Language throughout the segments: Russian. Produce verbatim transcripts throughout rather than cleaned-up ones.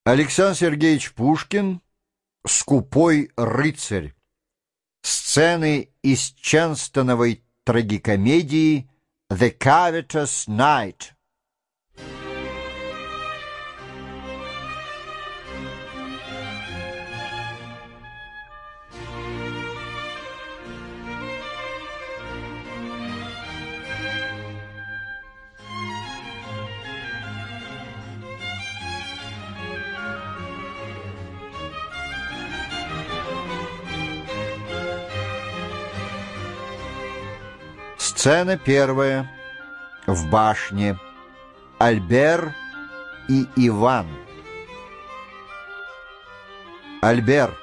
Александр Сергеевич Пушкин «Скупой рыцарь». Сцены из Ченстоновой трагикомедии «The Covetous Knight». Сцена первая. В башне. Альбер и Иван. Альбер.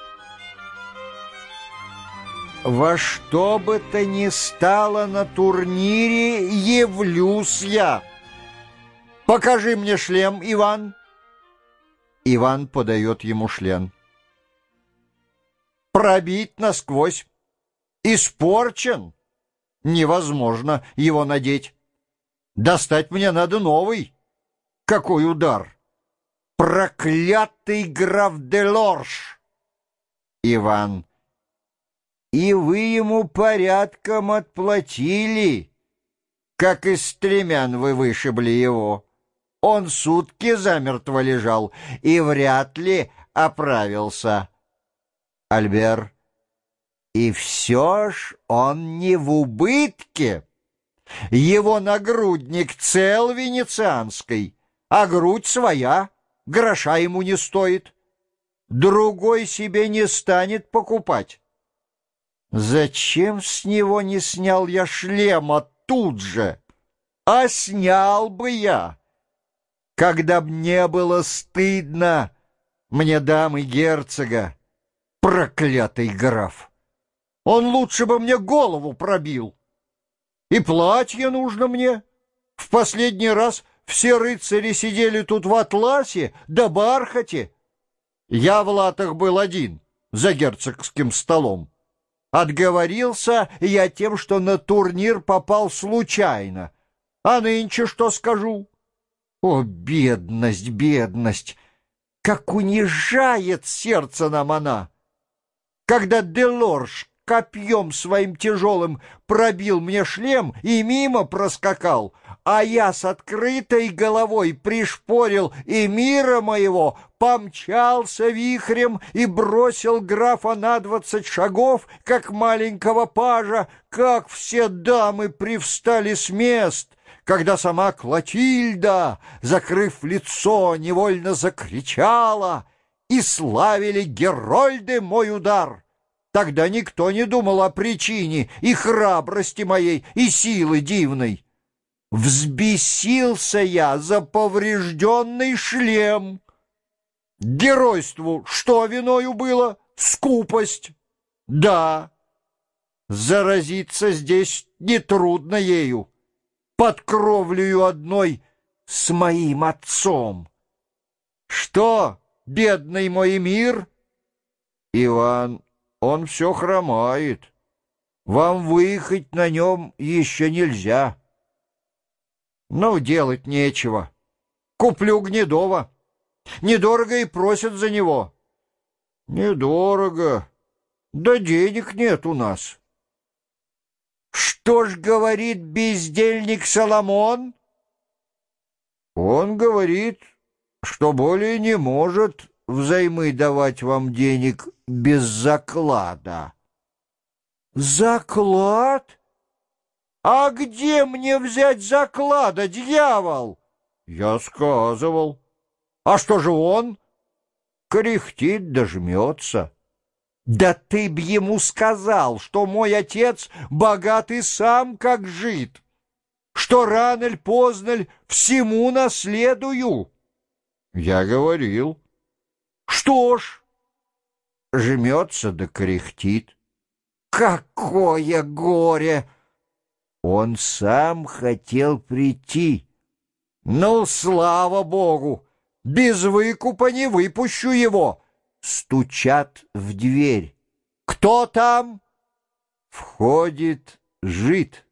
Во что бы то ни стало на турнире явлюсь я. Покажи мне шлем, Иван. Иван подает ему шлем. Пробит насквозь. Испорчен. Невозможно его надеть. Достать мне надо новый. Какой удар! Проклятый граф де Лорж! Иван. И вы ему порядком отплатили, как из стремян вы вышибли его. Он сутки замертво лежал и вряд ли оправился. Альбер. И все ж он не в убытке. Его нагрудник цел венецианской, а грудь своя, гроша ему не стоит. Другой себе не станет покупать. Зачем с него не снял я шлема тут же? А снял бы я, когда б не было стыдно мне дамы герцога, проклятый граф. Он лучше бы мне голову пробил. И платье нужно мне. В последний раз все рыцари сидели тут в атласе да бархате. Я в латах был один за герцогским столом. Отговорился я тем, что на турнир попал случайно. А нынче что скажу? О, бедность, бедность! Как унижает сердце нам она! Когда де Лорж копьем своим тяжелым пробил мне шлем и мимо проскакал, а я с открытой головой пришпорил эмира моего, помчался вихрем и бросил графа на двадцать шагов, как маленького пажа, как все дамы привстали с мест, когда сама Клотильда, закрыв лицо, невольно закричала, и славили герольды мой удар. Тогда никто не думал о причине и храбрости моей, и силы дивной. Взбесился я за поврежденный шлем. Геройству что виною было? Скупость. Да, заразиться здесь нетрудно ею, под кровлею одной с моим отцом. Что, бедный мой мир? Иван. Он все хромает. Вам выехать на нем еще нельзя. Ну, делать нечего. Куплю Гнедова. Недорого и просят за него. Недорого. Да денег нет у нас. Что ж говорит бездельник Соломон? Он говорит, что более не может взаймы давать вам денег без заклада. Заклад? А где мне взять заклада, дьявол? Я сказывал. А что же он? Кряхтит да жмется. Да ты б ему сказал, что мой отец богат и сам как жид, что рано ль поздно ль всему наследую. Я говорил. Что ж, жмется да кряхтит. Какое горе! Он сам хотел прийти. Ну, слава богу, без выкупа не выпущу его. Стучат в дверь. Кто там? Входит жид.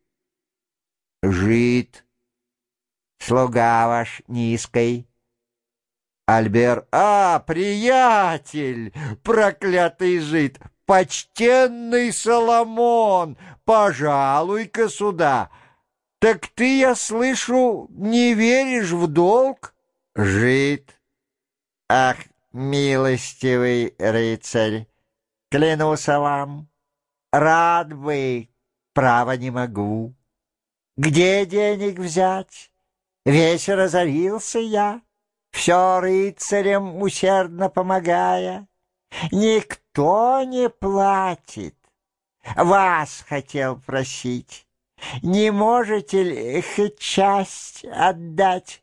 Жид. Слуга ваш низкой. Альбер. А, приятель, проклятый жид, почтенный Соломон, пожалуй-ка сюда. Так ты, я слышу, не веришь в долг? Жид. Ах, милостивый рыцарь, клянусь вам, рад бы, право не могу. Где денег взять? Весь разорился я, все рыцарям усердно помогая. Никто не платит. Вас хотел просить. Не можете ли хоть часть отдать?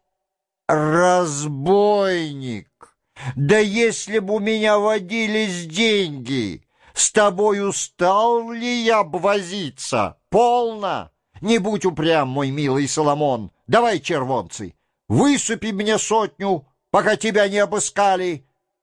Разбойник! Да если б у меня водились деньги, с тобою стал ли я б возиться? Полно! Не будь упрям, мой милый Соломон. Давай, червонцы, высыпи мне сотню, пока тебя не обыскали.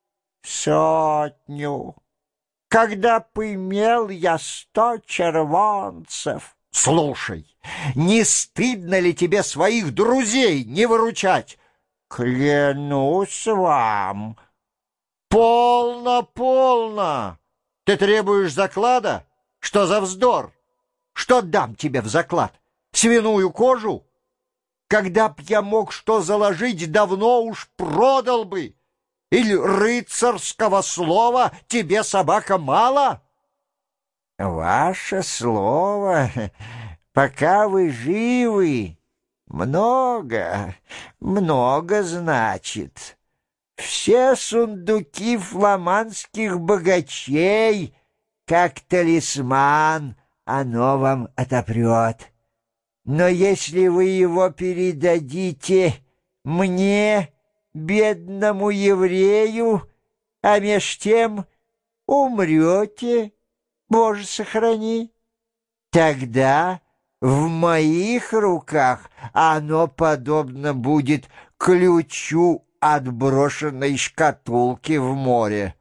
Сотню? Когда б имел я сто червонцев? Слушай, не стыдно ли тебе своих друзей не выручать? Клянусь вам. Полно, полно. Ты требуешь заклада? Что за вздор? Что дам тебе в заклад? Свиную кожу? Когда б я мог что заложить, давно уж продал бы. Или рыцарского слова тебе, собака, мало? Ваше слово, пока вы живы, много, много значит. Все сундуки фламандских богачей, как талисман, оно вам отопрет. Но если вы его передадите мне, бедному еврею, а меж тем умрете, Боже сохрани, тогда в моих руках оно подобно будет ключу от брошенной шкатулки в море.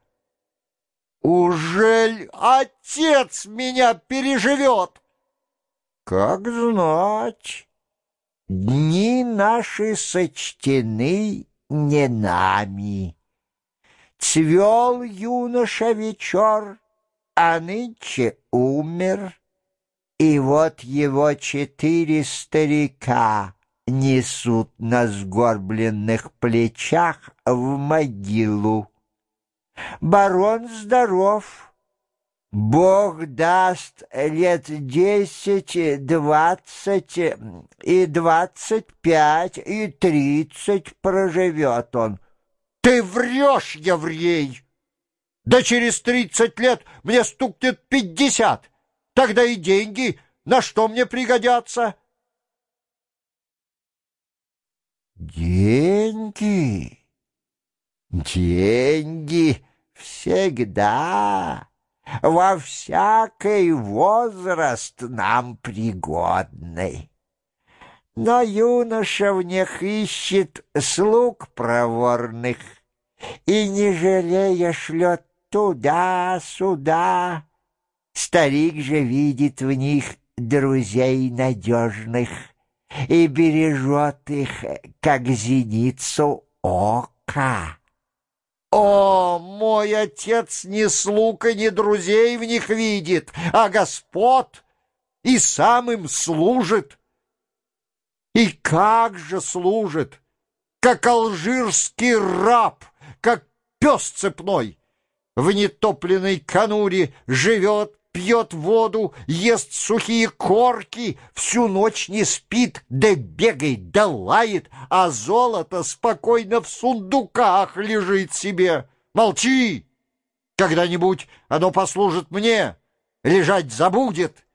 Ужель отец меня переживет? Как знать, дни наши сочтены не нами. Цвел юноша вечер, а нынче умер, и вот его четыре старика несут на сгорбленных плечах в могилу. Барон здоров. Бог даст, лет десять, двадцать и двадцать пять и тридцать проживет он. Ты врешь, еврей! Да через тридцать лет мне стукнет пятьдесят. Тогда и деньги на что мне пригодятся? Деньги, деньги всегда, во всякий возраст нам пригодны. Но юноша в них ищет слуг проворных и, не жалея, шлет туда-сюда. Старик же видит в них друзей надежных и бережет их, как зеницу ока. О, мой отец ни слуг и ни друзей в них видит, а господ, и сам им служит. И как же служит, как алжирский раб, как пес цепной. В нетопленной конуре живет, пьет воду, ест сухие корки, всю ночь не спит, да бегает, да лает, а золото спокойно в сундуках лежит себе. Молчи! Когда-нибудь оно послужит мне, лежать забудет.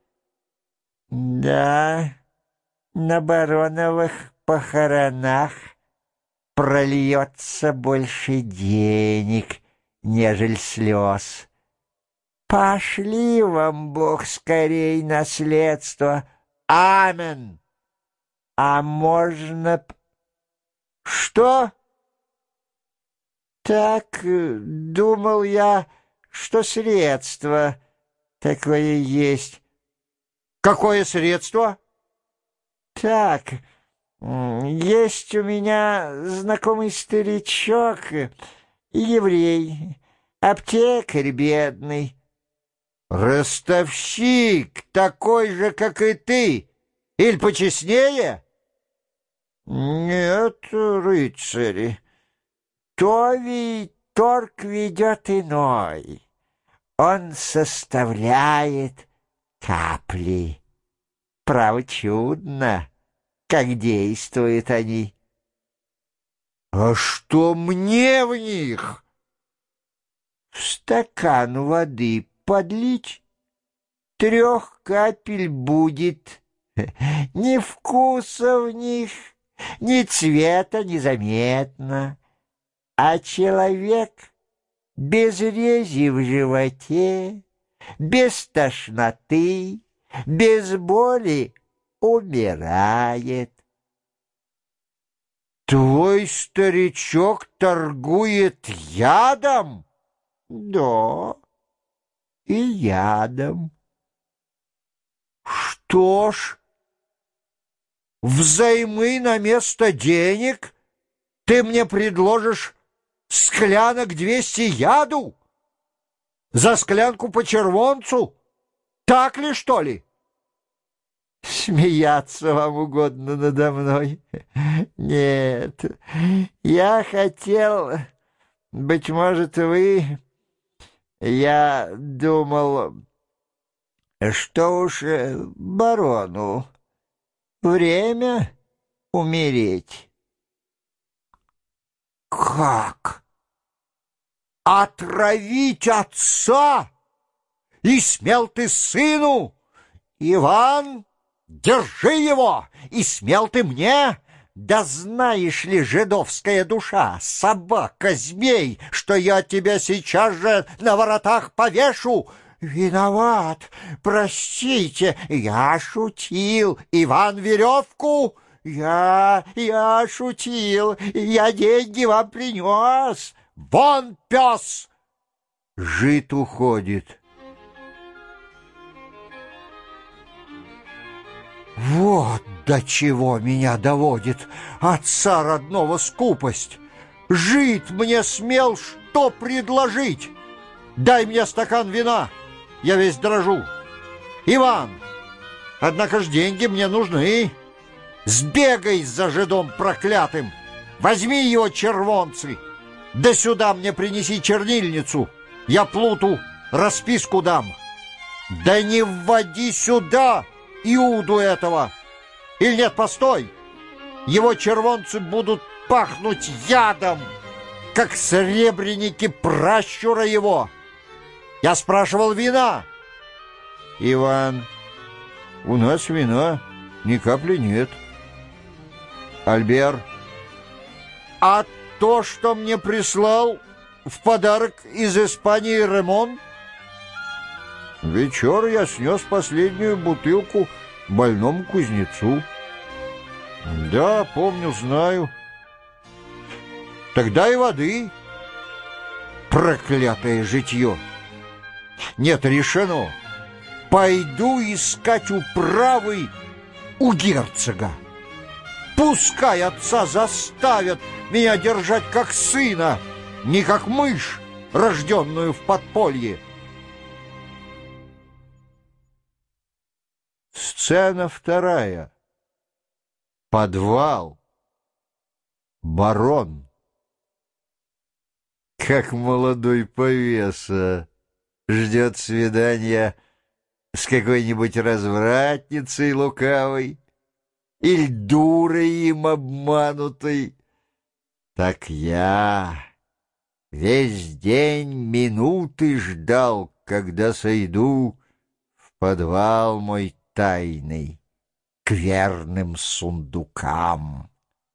Да, на бароновых похоронах прольется больше денег, нежели слез. Пошли вам, Бог, скорей наследство. Амен. А можно... Что? Так, думал я, что средство такое есть. Какое средство? Так, М, Есть у меня знакомый старичок, еврей, аптекарь бедный. Ростовщик, такой же, как и ты, или почестнее? Нет, рыцари, то ведь торг ведет иной. Он составляет капли. Право чудно, как действуют они. А что мне в них? В стакан воды подлить, трех капель будет. Ни вкуса в них, ни цвета незаметно. А человек без рези в животе, без тошноты, без боли умирает. Твой старичок торгует ядом? Да, и ядом. Что ж, взаймы на место денег ты мне предложишь склянок двести яду? За склянку по червонцу? Так ли, что ли? Смеяться вам угодно надо мной? Нет, я хотел, быть может, вы... Я думал, что уж э, барону время умереть. Как? Отравить отца? И смел ты сыну? Иван, держи его! И смел ты мне? Да знаешь ли, жидовская душа, собака, змей, что я тебя сейчас же на воротах повешу? Виноват, простите, я шутил. Иван, веревку? Я, я шутил, я деньги вам принес. Вон, пес! Жид уходит. Вот до чего меня доводит отца родного скупость. Жид мне смел что предложить? Дай мне стакан вина, я весь дрожу. Иван, однако ж деньги мне нужны. Сбегай за жидом проклятым, возьми его червонцы, да сюда мне принеси чернильницу, я плуту расписку дам. Да не вводи сюда Иуду этого! Или нет, постой! Его червонцы будут пахнуть ядом, как сребреники пращура его. Я спрашивал вина. Иван, у нас вина ни капли нет. Альбер, а то, что мне прислал в подарок из Испании Ремон? Вечер я снес последнюю бутылку больному кузнецу. Да, помню, знаю. Тогда и воды. Проклятое житье. Нет, решено. Пойду искать управы у герцога. Пускай отца заставят меня держать как сына, не как мышь, рожденную в подполье. Сцена вторая. Подвал. Барон. Как молодой повеса ждет свидания с какой-нибудь развратницей лукавой или дурой им обманутой, так я весь день минуты ждал, когда сойду в подвал мой тайный к верным сундукам.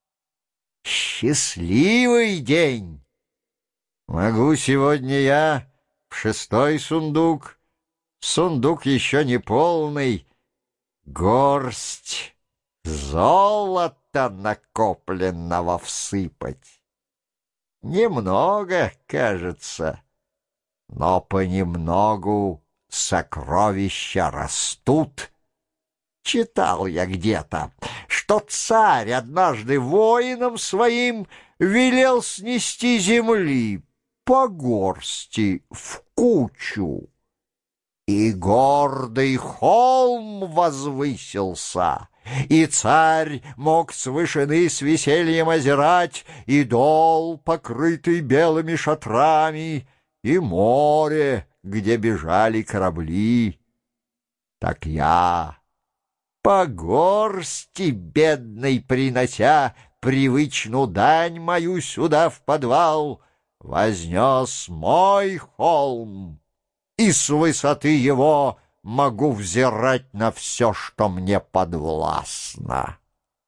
Счастливый день! Могу сегодня я в шестой сундук, сундук еще не полный, горсть золота накопленного всыпать. Немного, кажется, но понемногу сокровища растут. Читал я где-то, что что царь однажды воинам своим велел снести земли по горсти в кучу. И гордый холм возвысился, и царь мог с вышины с весельем озирать и дол, покрытый белыми шатрами, и море, где бежали корабли. Так я, по горсти бедной принося привычную дань мою сюда в подвал, вознес мой холм, и с высоты его могу взирать на все, что мне подвластно.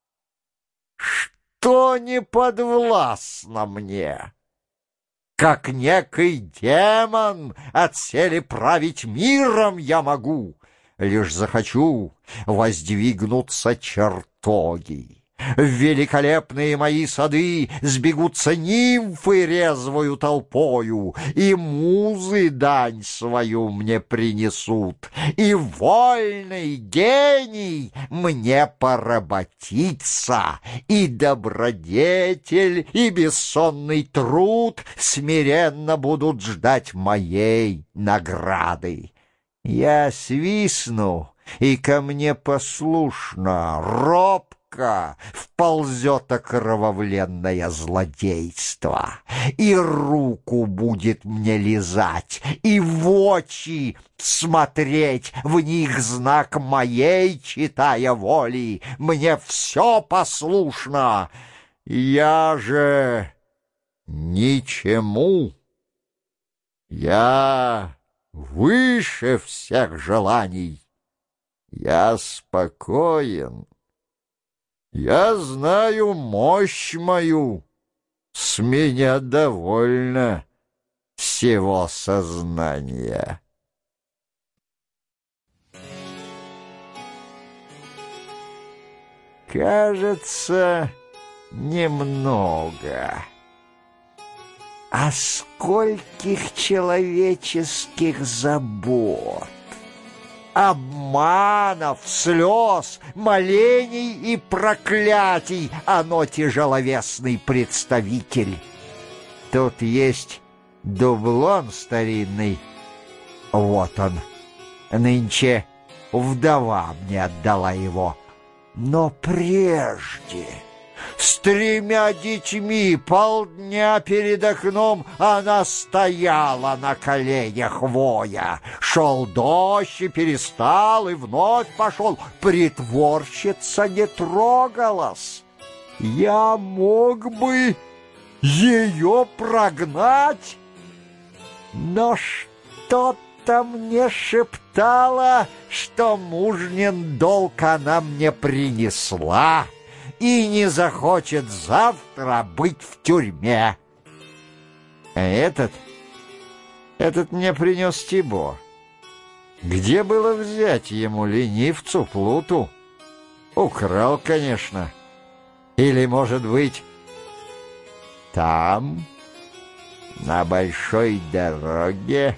Что не подвластно мне? Как некий демон отселе править миром я могу, лишь захочу воздвигнуться чертоги. В великолепные мои сады сбегутся нимфы резвою толпою, и музы дань свою мне принесут, и вольный гений мне поработится, и добродетель, и бессонный труд смиренно будут ждать моей награды. Я свистну, и ко мне послушно, робко вползет окровавленное злодейство, и руку будет мне лизать, и в очи смотреть, в них знак моей, читая воли. Мне все послушно, я же ничему. Я выше всех желаний, я спокоен. Я знаю мощь мою, с меня довольно всего сознания. Кажется, немного. А скольких человеческих забот, обманов, слез, молений и проклятий оно тяжеловесный представитель. Тут есть дублон старинный, вот он. Нынче вдова мне отдала его. Но прежде, с тремя детьми, полдня перед окном она стояла на коленях воя. Шел дождь и перестал, и вновь пошел. Притворщица не трогалась. Я мог бы ее прогнать, но что-то мне шептало, что мужнин долг она мне принесла и не захочет завтра быть в тюрьме. А этот, этот мне принес Тибо. Где было взять ему, ленивцу, плуту? Украл, конечно. Или, может быть, там, на большой дороге,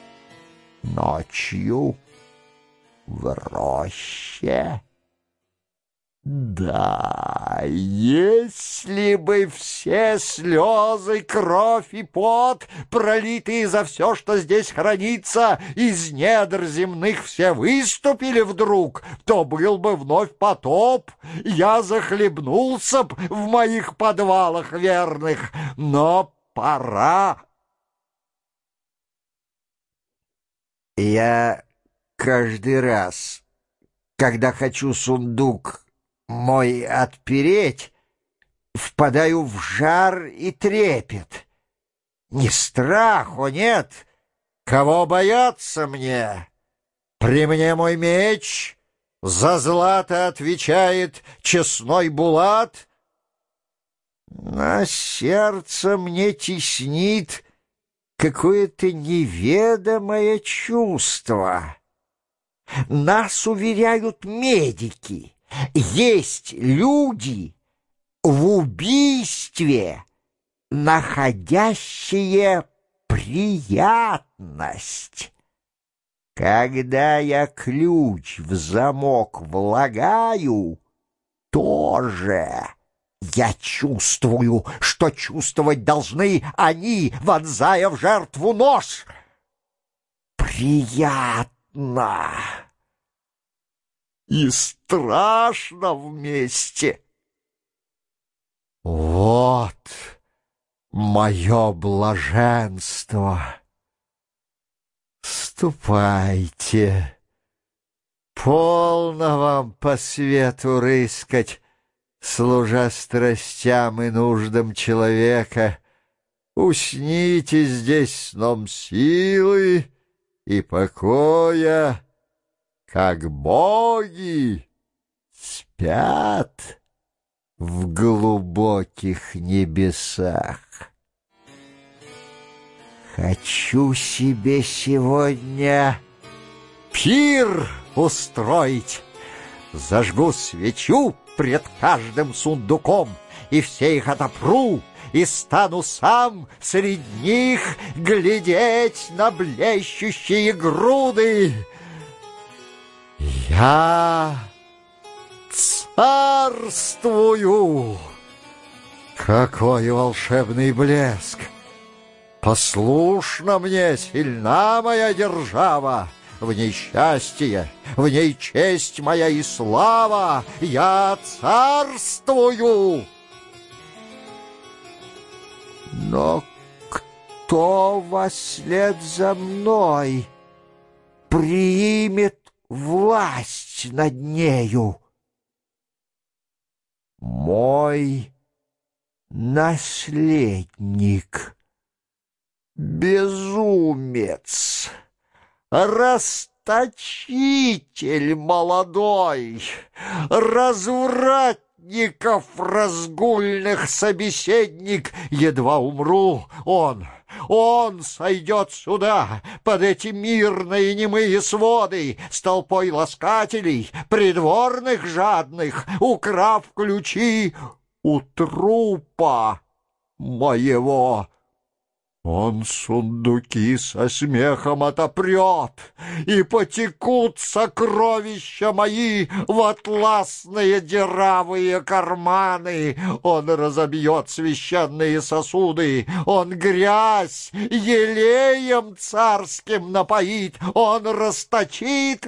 ночью, в роще? Да, если бы все слезы, кровь и пот, пролитые за все, что здесь хранится, из недр земных все выступили вдруг, то был бы вновь потоп, я захлебнулся б в моих подвалах верных, но пора. Я каждый раз, когда хочу сундук мой отпереть, впадаю в жар и трепет. Не страху, нет, кого бояться мне? При мне мой меч, за злато отвечает честной Булат. На сердце мне теснит какое-то неведомое чувство. Нас уверяют медики, есть люди в убийстве, находящие приятность. Когда я ключ в замок влагаю, тоже я чувствую, что чувствовать должны они, вонзая в жертву нож. Приятно и страшно вместе. Вот мое блаженство. Ступайте, полно вам по свету рыскать, служа страстям и нуждам человека. Усните здесь сном силы и покоя, как боги спят в глубоких небесах. Хочу себе сегодня пир устроить. Зажгу свечу пред каждым сундуком, и все их отопру, и стану сам среди них глядеть на блещущие груды. Я царствую! Какой волшебный блеск! Послушна мне, сильна моя держава, в ней счастье, в ней честь моя и слава, я царствую! Но кто вослед за мной примет власть над нею? Мой наследник, безумец, расточитель молодой, развратников разгульных собеседник. Едва умру, он, он сойдет сюда, под эти мирные немые своды, с толпой ласкателей, придворных жадных, украв ключи у трупа моего. Он сундуки со смехом отопрет, и потекут сокровища мои в атласные дыравые карманы. Он разобьет священные сосуды, он грязь елеем царским напоит, он расточит.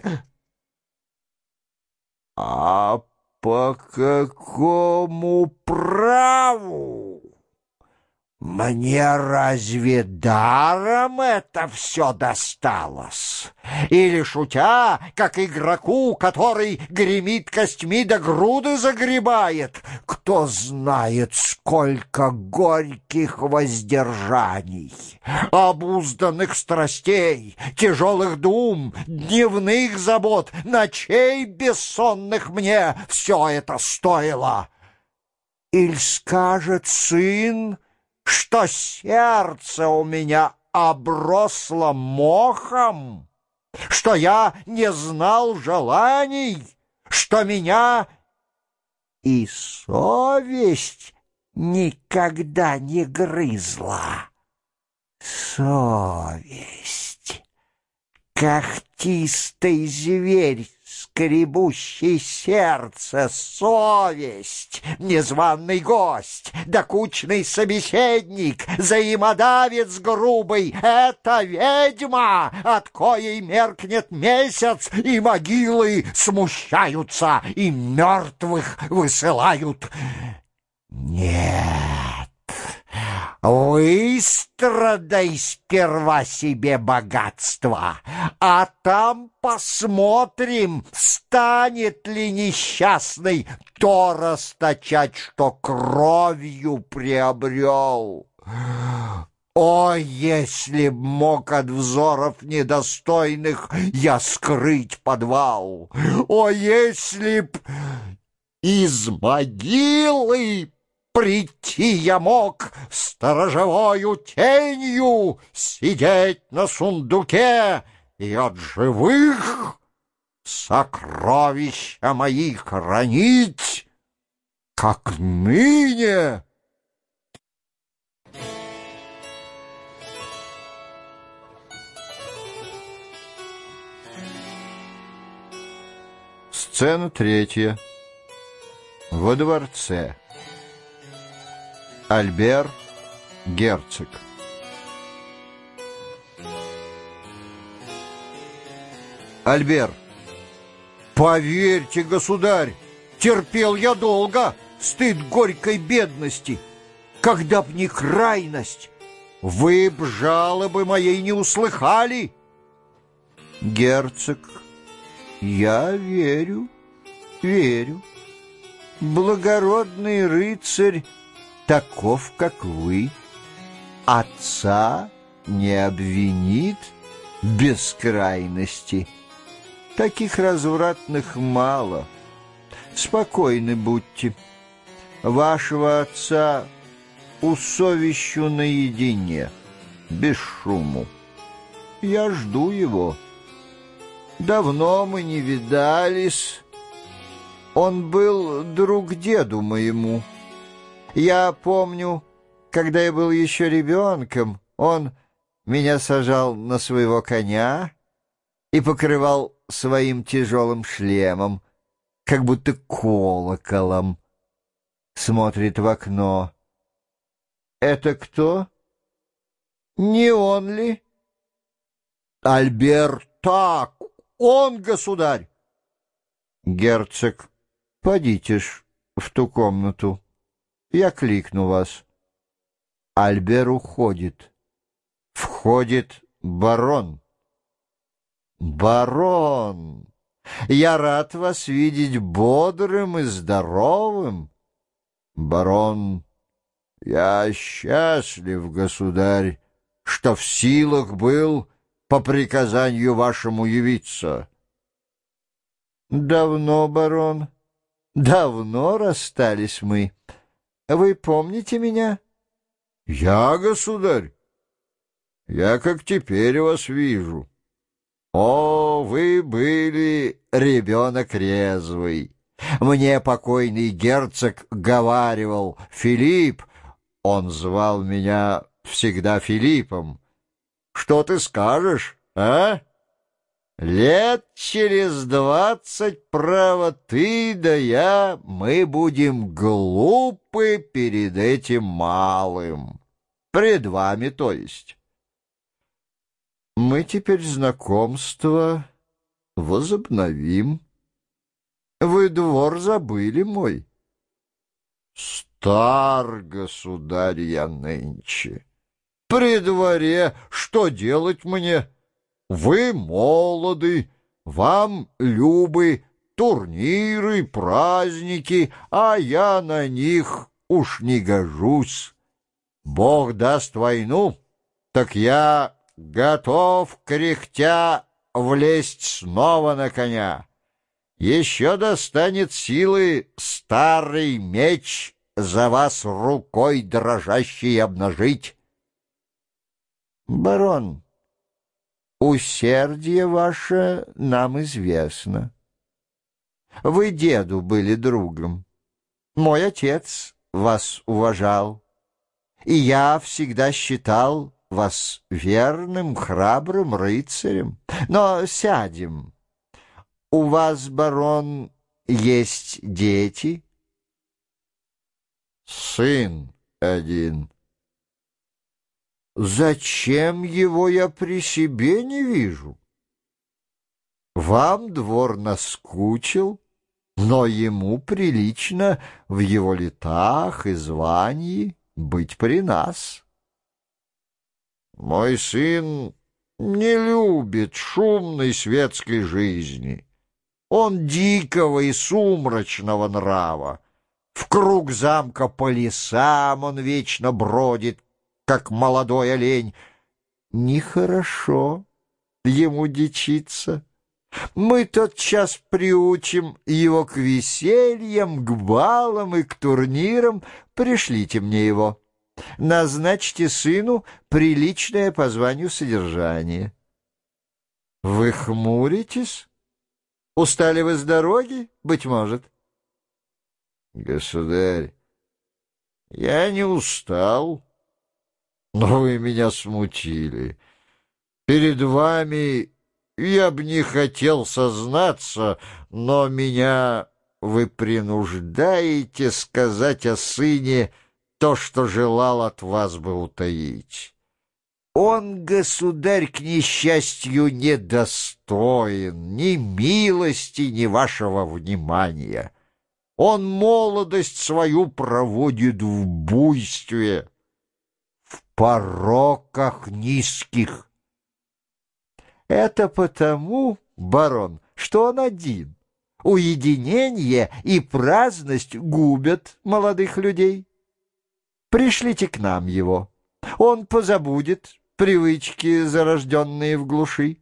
А по какому праву? Мне разве даром это все досталось? Или, шутя, как игроку, который гремит костьми да груды загребает? Кто знает, сколько горьких воздержаний, обузданных страстей, тяжелых дум, дневных забот, ночей бессонных мне все это стоило. Иль скажет сын, что сердце у меня обросло мохом, что я не знал желаний, что меня и совесть никогда не грызла. Совесть, когтистый зверь, скребущий сердце, совесть, незваный гость, докучный собеседник, взаимодавец грубый — это ведьма, от коей меркнет месяц, и могилы смущаются, и мертвых высылают. Нет, выстрадай сперва себе богатство, а там посмотрим, станет ли несчастный то расточать, что кровью приобрел. О, если б мог от взоров недостойных я скрыть подвал! О, если б из могилы прийти я мог, сторожевою тенью сидеть на сундуке и от живых сокровища мои хранить, как ныне. Сцена третья. Во дворце. Альбер, герцог. Альбер. Поверьте, государь, терпел я долго стыд горькой бедности. Когда б не крайность, вы б жалобы моей не услыхали. Герцог. Я верю, верю. Благородный рыцарь таков, как вы, отца не обвинит без крайности. Таких развратных мало. Спокойны будьте. Вашего отца усовещу наедине, без шуму. Я жду его. Давно мы не видались. Он был друг деду моему. Я помню, когда я был еще ребенком, он меня сажал на своего коня и покрывал своим тяжелым шлемом, как будто колоколом. Смотрит в окно. Это кто? Не он ли? Альбер, так, он, государь. Герцог. Подите ж в ту комнату. Я кликну вас. Альбер уходит. Входит барон. Барон, я рад вас видеть бодрым и здоровым. Барон, я счастлив, государь, что в силах был по приказанию вашему явиться. Давно, барон, давно расстались мы. Вы помните меня? Я, государь, я как теперь вас вижу. О, вы были ребенок резвый. Мне покойный герцог говаривал: Филипп, он звал меня всегда Филиппом. Что ты скажешь, а? Лет через двадцать, право, ты да я, мы будем глупы перед этим малым. Пред вами, то есть. Мы теперь знакомство возобновим. Вы двор забыли мой. Стар, государь, я нынче. При дворе что делать мне? Вы молоды, вам любы турниры, праздники, а я на них уж не гожусь. Бог даст войну, так я готов, кряхтя, влезть снова на коня. Еще достанет силы старый меч за вас рукой дрожащей обнажить. Барон, усердие ваше нам известно. Вы деду были другом. Мой отец вас уважал, и я всегда считал вас верным, храбрым рыцарем. Но сядем. У вас, барон, есть дети? Сын один. Зачем его я при себе не вижу? Вам двор наскучил, но ему прилично в его летах и звании быть при нас. Мой сын не любит шумной светской жизни. Он дикого и сумрачного нрава. В круг замка по лесам он вечно бродит, как молодой олень. Нехорошо ему дичиться. Мы тотчас приучим его к весельям, к балам и к турнирам. Пришлите мне его. Назначьте сыну приличное по званию содержание. Вы хмуритесь? Устали вы с дороги, быть может? Государь, я не устал, но вы меня смутили. Перед вами я б не хотел сознаться, но меня вы принуждаете сказать о сыне то, что желал от вас бы утаить. Он, государь, к несчастью, недостоин ни милости, ни вашего внимания. Он молодость свою проводит в буйстве, в пороках низких. Это потому, барон, что он один. Уединение и праздность губят молодых людей. Пришлите к нам его. Он позабудет привычки, зарожденные в глуши.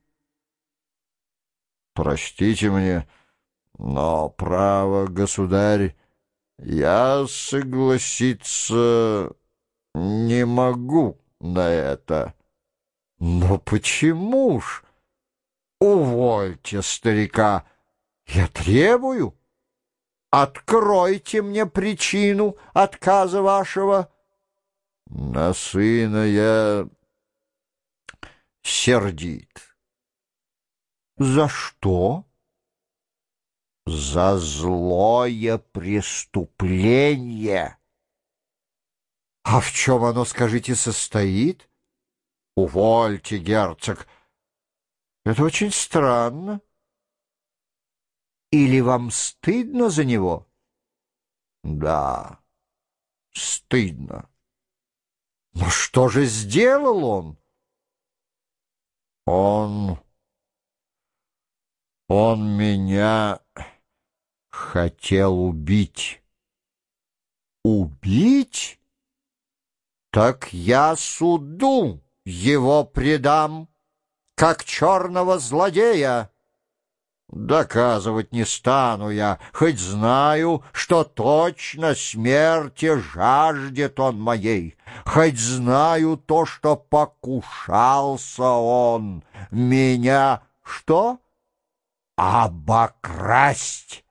Простите мне, но, право, государь, я согласиться не могу на это. Но почему ж? Увольте старика. Я требую. Откройте мне причину отказа вашего. На сына я сердит. За что? За злое преступление. А в чем оно, скажите, состоит? Увольте, герцог. Это очень странно. Или вам стыдно за него? Да, стыдно. Но что же сделал он? Он... Он меня хотел убить. Убить? Так я суду его предам, как черного злодея. Доказывать не стану я, хоть знаю, что точно смерти жаждет он моей, хоть знаю то, что покушался он меня, что? Обокрасть.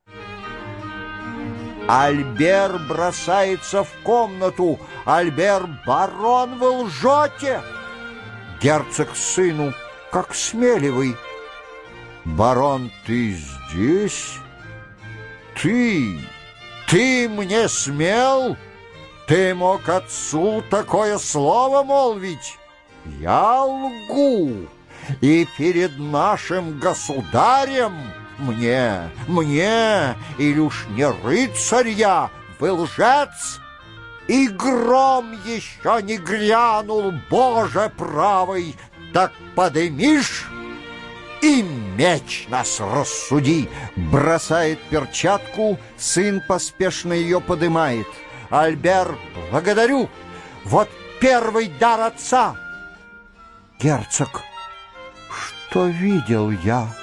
Альбер бросается в комнату. Альбер, барон, вы лжете. Герцог сыну, как смели вы. Барон, ты здесь? Ты, ты мне смел? Ты мог отцу такое слово молвить? Я лгу, и перед нашим государем мне, мне, или уж не рыцарь я, вы лжец, и гром еще не грянул, Боже правый, так подымишь и меч нас рассуди. Бросает перчатку, сын поспешно ее подымает. Альбер, благодарю, вот первый дар отца. Герцог, что видел я?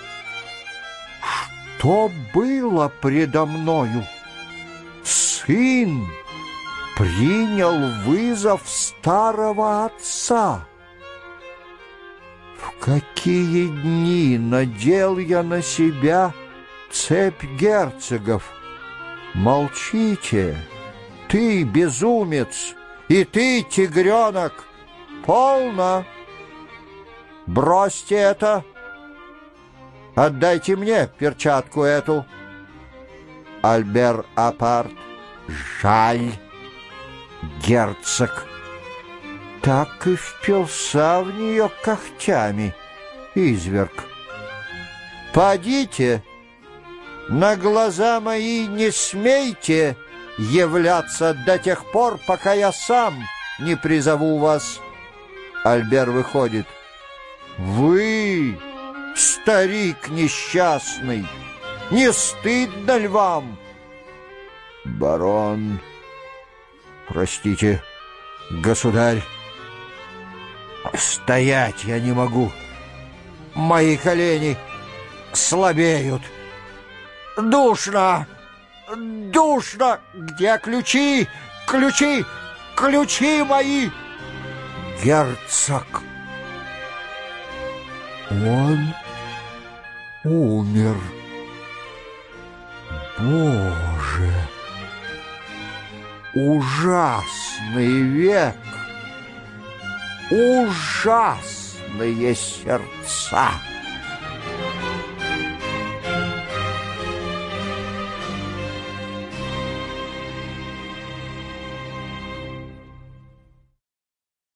Что было предо мною? Сын принял вызов старого отца. В какие дни надел я на себя цепь герцогов? Молчите, ты, безумец, и ты, тигренок, полно. Бросьте это. Отдайте мне перчатку эту. Альбер Апарт, жаль, герцог. Так и впился в нее когтями, изверг. Подите, на глаза мои не смейте являться до тех пор, пока я сам не призову вас. Альбер выходит. Вы, старик несчастный, не стыдно ли вам? Барон, простите, государь, стоять я не могу. Мои колени слабеют. Душно, душно. Где ключи? Ключи, ключи мои. Герцог. Он умер. Боже, ужасный век, ужасные сердца.